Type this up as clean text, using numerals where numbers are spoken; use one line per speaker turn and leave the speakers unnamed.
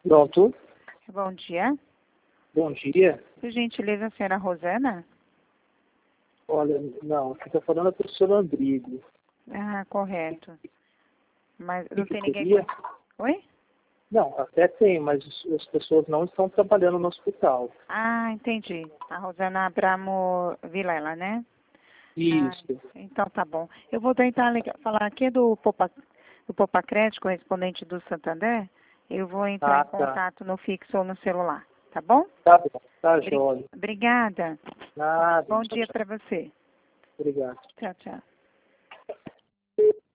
Pronto.
Bom dia.
Bom dia.
Por gentileza, a senhora Rosana?
Olha, não, você está falando a professora Andrigo.
Ah, correto. Mas não
que
tem ninguém...
seria?
Oi?
Não, até tem, mas as pessoas não estão trabalhando no hospital.
Ah, entendi. A Rosana Abramo Vilela, né?
Isso.
Ah, então tá bom. Eu vou tentar falar aqui do Popacred, correspondente do Santander. Eu vou entrar em
Tá.
contato no fixo ou no celular, tá bom?
Tá bom, tá jóia.
Obrigada.
Nada.
Bom
Tchau,
dia
tchau.
para você.
Obrigado.
Tchau, tchau.